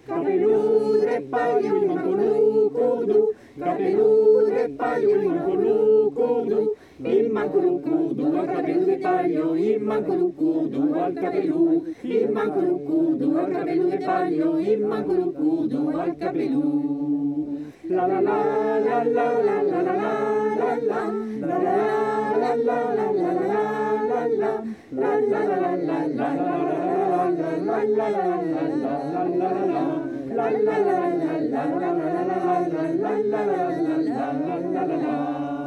Capelú de payo y manculucudu, capelú de payo y manculucudu, y manculucudu al capelú de payo, y manculucudu al capelú, y manculucudu al capelú de payo, y manculucudu al capelú. La la la la la la la la la la la la la la la la la